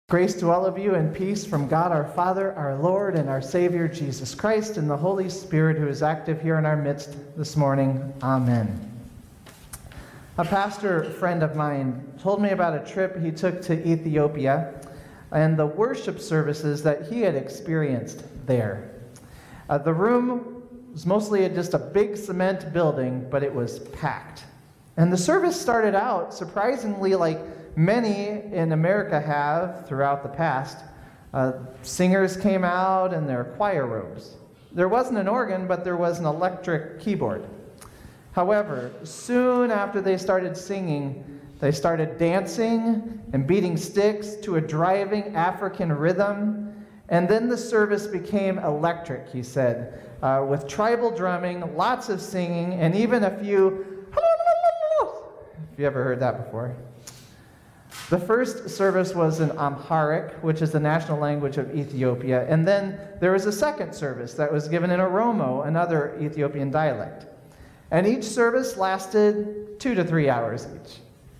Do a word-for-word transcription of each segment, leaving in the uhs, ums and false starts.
Grace to all of you and peace from God our Father, our Lord, and our Savior, Jesus Christ, and the Holy Spirit who is active here in our midst this morning. Amen. A pastor friend of mine told me about a trip he took to Ethiopia and the worship services that he had experienced there. Uh, the room was mostly just a big cement building, but it was packed. And the service started out surprisingly like many in America have throughout the past. Uh, singers came out in their choir robes. There wasn't an organ, but there was an electric keyboard. However, soon after they started singing, they started dancing and beating sticks to a driving African rhythm. And then the service became electric, he said, uh, with tribal drumming, lots of singing, and even a few, if you ever heard that before. The first service was in Amharic, which is the national language of Ethiopia, and then there was a second service that was given in Oromo, another Ethiopian dialect. And each service lasted two to three hours each.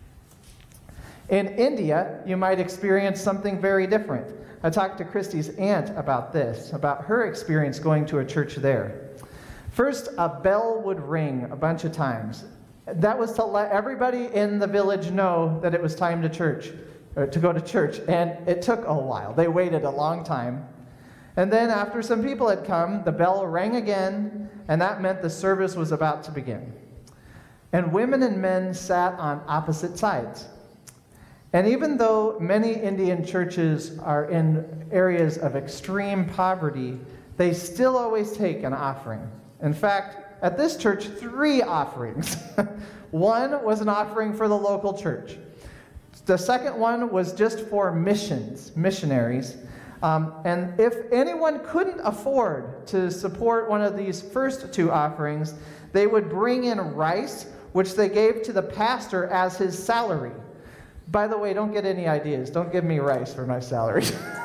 In India, you might experience something very different. I talked to Christy's aunt about this, about her experience going to a church there. First, a bell would ring a bunch of times. That was to let everybody in the village know that it was time to church, or to go to church, and it took a while. They waited a long time. And then after some people had come, the bell rang again, and that meant the service was about to begin. And women and men sat on opposite sides. And even though many Indian churches are in areas of extreme poverty, they still always take an offering. In fact, at this church, three offerings. One was an offering for the local church. The second one was just for missions, missionaries. Um, and if anyone couldn't afford to support one of these first two offerings, they would bring in rice, which they gave to the pastor as his salary. By the way, don't get any ideas. Don't give me rice for my salary.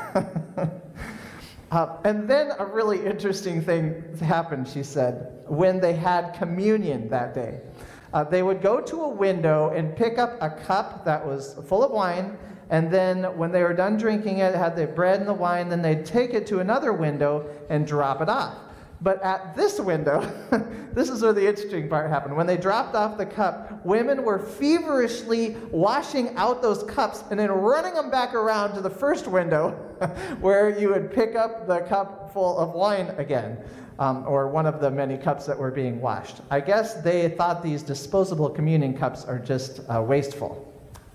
Uh, and then a really interesting thing happened, she said, when they had communion that day. Uh, they would go to a window and pick up a cup that was full of wine, and then when they were done drinking it, had the bread and the wine, then they'd take it to another window and drop it off. But at this window, this is where the interesting part happened. When they dropped off the cup, women were feverishly washing out those cups and then running them back around to the first window where you would pick up the cup full of wine again, um, or one of the many cups that were being washed. I guess they thought these disposable communion cups are just uh, wasteful.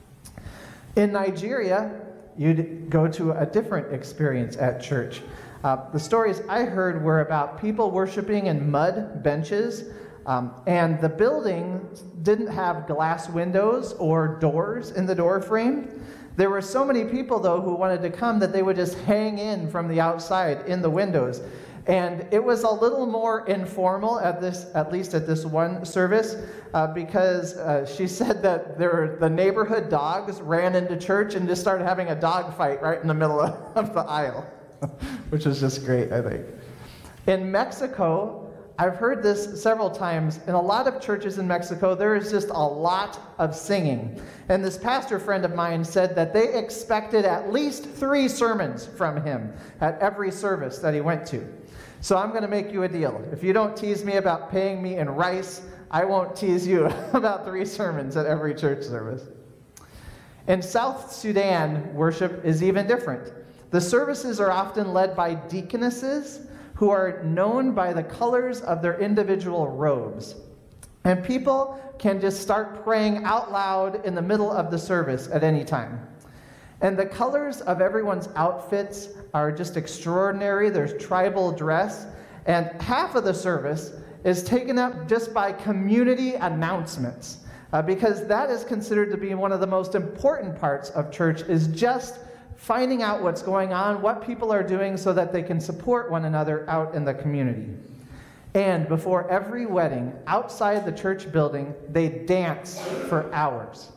In Nigeria, you'd go to a different experience at church. Uh, the stories I heard were about people worshiping in mud benches, um, and the building didn't have glass windows or doors in the door frame. There were so many people, though, who wanted to come that they would just hang in from the outside in the windows. And it was a little more informal, at this, at least at this one service, uh, because uh, she said that there were, the neighborhood dogs ran into church and just started having a dog fight right in the middle of, of the aisle. Which is just great, I think. In Mexico, I've heard this several times. In a lot of churches in Mexico, there is just a lot of singing. And this pastor friend of mine said that they expected at least three sermons from him at every service that he went to. So I'm going to make you a deal. If you don't tease me about paying me in rice, I won't tease you about three sermons at every church service. In South Sudan, worship is even different. The services are often led by deaconesses who are known by the colors of their individual robes. And people can just start praying out loud in the middle of the service at any time. And the colors of everyone's outfits are just extraordinary. There's tribal dress. And half of the service is taken up just by community announcements. Uh, because that is considered to be one of the most important parts of church, is just finding out what's going on, what people are doing so that they can support one another out in the community. And before every wedding, outside the church building, they dance for hours.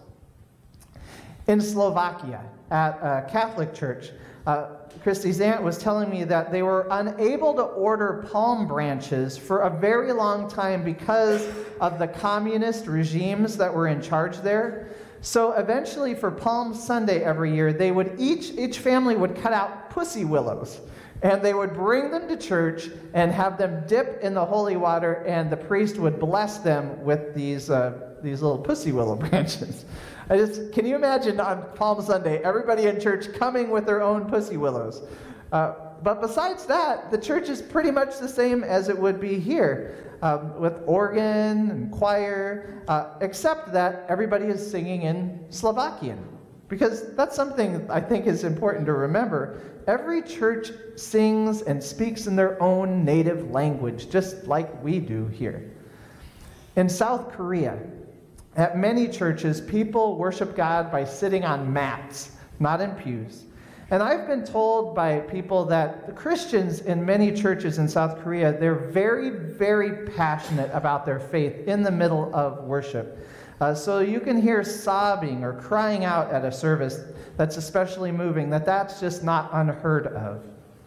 In Slovakia, at a Catholic church, uh, Christy's aunt was telling me that they were unable to order palm branches for a very long time because of the communist regimes that were in charge there. So eventually for Palm Sunday every year, they would each, each family would cut out pussy willows. And they would bring them to church and have them dip in the holy water, and the priest would bless them with these uh, these little pussy willow branches. I just can you imagine on Palm Sunday, everybody in church coming with their own pussy willows? Uh, but besides that, the church is pretty much the same as it would be here, um, with organ and choir, uh, except that everybody is singing in Slovakian. Because that's something I think is important to remember. Every church sings and speaks in their own native language, just like we do here. In South Korea, at many churches, people worship God by sitting on mats, not in pews. And I've been told by people that the Christians in many churches in South Korea, they're very, very passionate about their faith in the middle of worship. Uh, so you can hear sobbing or crying out at a service that's especially moving, that that's just not unheard of.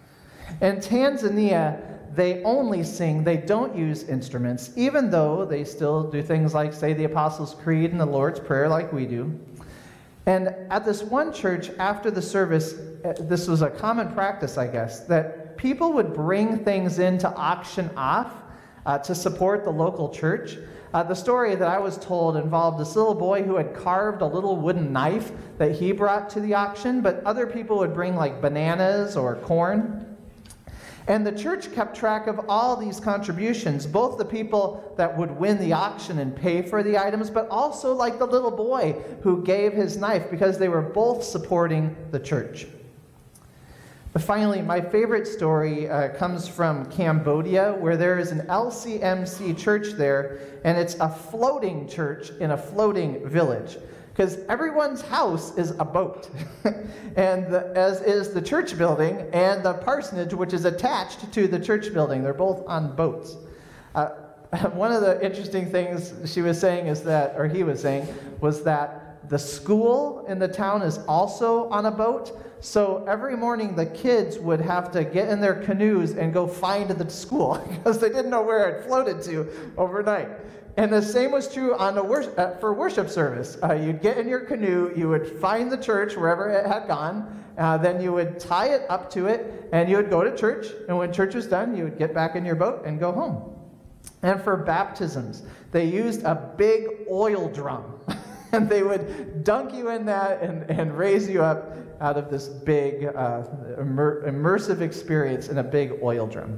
In Tanzania, they only sing, they don't use instruments, even though they still do things like say the Apostles' Creed and the Lord's Prayer like we do. And at this one church, after the service, this was a common practice, I guess, that people would bring things in to auction off uh, to support the local church. Uh, the story that I was told involved this little boy who had carved a little wooden knife that he brought to the auction, but other people would bring like bananas or corn. And the church kept track of all these contributions, both the people that would win the auction and pay for the items, but also like the little boy who gave his knife, because they were both supporting the church. But finally, my favorite story uh, comes from Cambodia, where there is an L C M C church there, and it's a floating church in a floating village, because everyone's house is a boat, and the, as is the church building and the parsonage, which is attached to the church building. They're both on boats. Uh, one of the interesting things she was saying is that, or he was saying, was that the school in the town is also on a boat. So every morning the kids would have to get in their canoes and go find the school because they didn't know where it floated to overnight. And the same was true on a worship, uh, for worship service. Uh, you'd get in your canoe, you would find the church wherever it had gone, uh, then you would tie it up to it, and you would go to church, and when church was done, you would get back in your boat and go home. And for baptisms, they used a big oil drum, and they would dunk you in that and, and raise you up out of this big uh, immer- immersive experience in a big oil drum.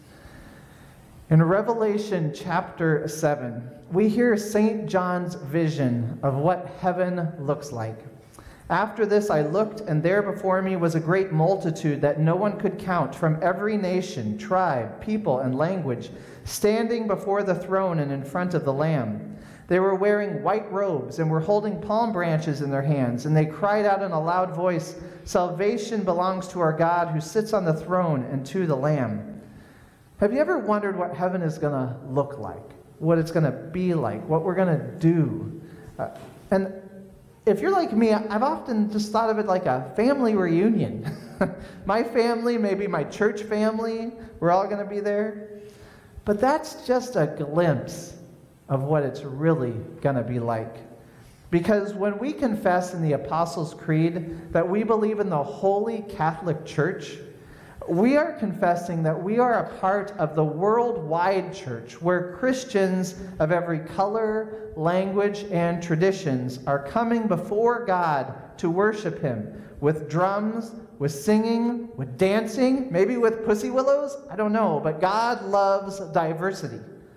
In Revelation chapter seven, we hear Saint John's vision of what heaven looks like. After this I looked, and there before me was a great multitude that no one could count, from every nation, tribe, people, and language, standing before the throne and in front of the Lamb. They were wearing white robes and were holding palm branches in their hands, and they cried out in a loud voice, "Salvation belongs to our God who sits on the throne and to the Lamb." Have you ever wondered what heaven is going to look like? What it's going to be like? What we're going to do? Uh, and if you're like me, I've often just thought of it like a family reunion. My family, maybe my church family, we're all going to be there. But that's just a glimpse of what it's really going to be like. Because when we confess in the Apostles' Creed that we believe in the Holy Catholic Church, we are confessing that we are a part of the worldwide church, where Christians of every color, language, and traditions are coming before God to worship Him with drums, with singing, with dancing, maybe with pussy willows, I don't know, but God loves diversity.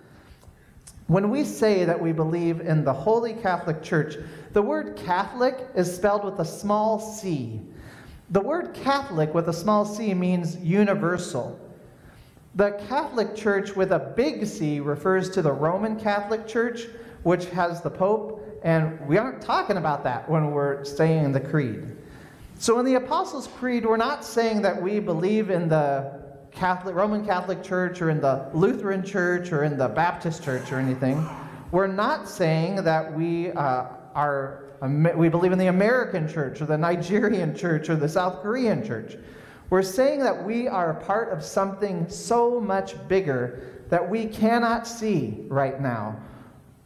When we say that we believe in the Holy Catholic Church, the word Catholic is spelled with a small c. The word Catholic with a small c means universal. The Catholic Church with a big C refers to the Roman Catholic Church, which has the Pope, and we aren't talking about that when we're saying the Creed. So in the Apostles' Creed, we're not saying that we believe in the Catholic, Roman Catholic Church or in the Lutheran Church or in the Baptist Church or anything. We're not saying that we uh, are we believe in the American Church or the Nigerian Church or the South Korean Church. We're saying that we are a part of something so much bigger that we cannot see right now.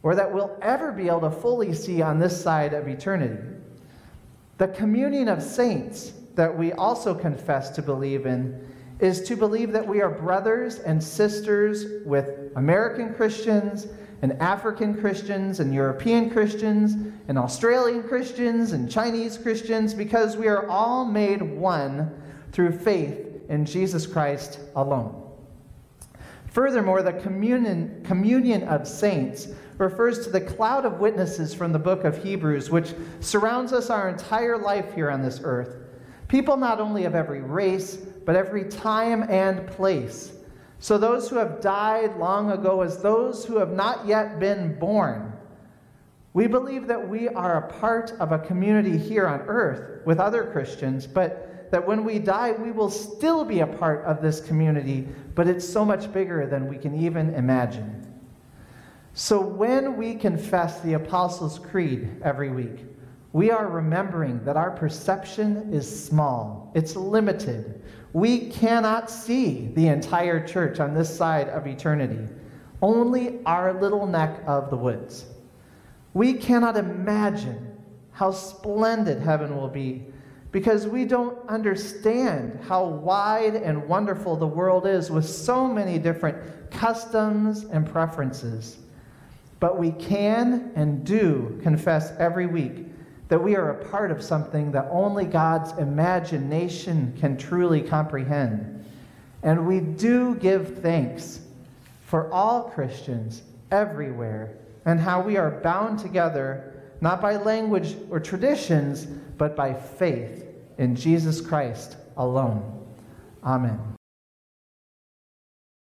or that we'll ever be able to fully see on this side of eternity. The communion of saints that we also confess to believe in is to believe that we are brothers and sisters with American Christians and African Christians and European Christians and Australian Christians and Chinese Christians, because we are all made one through faith in Jesus Christ alone. Furthermore, the communion, communion of saints refers to the cloud of witnesses from the book of Hebrews, which surrounds us our entire life here on this earth. People not only of every race, but every time and place. So those who have died long ago as those who have not yet been born. We believe that we are a part of a community here on earth with other Christians, but that when we die, we will still be a part of this community, but it's so much bigger than we can even imagine. So when we confess the Apostles' Creed every week, we are remembering that our perception is small. It's limited. We cannot see the entire church on this side of eternity, only our little neck of the woods. We cannot imagine how splendid heaven will be because we don't understand how wide and wonderful the world is with so many different customs and preferences. But we can and do confess every week that we are a part of something that only God's imagination can truly comprehend. And we do give thanks for all Christians everywhere and how we are bound together not by language or traditions, but by faith in Jesus Christ alone. Amen.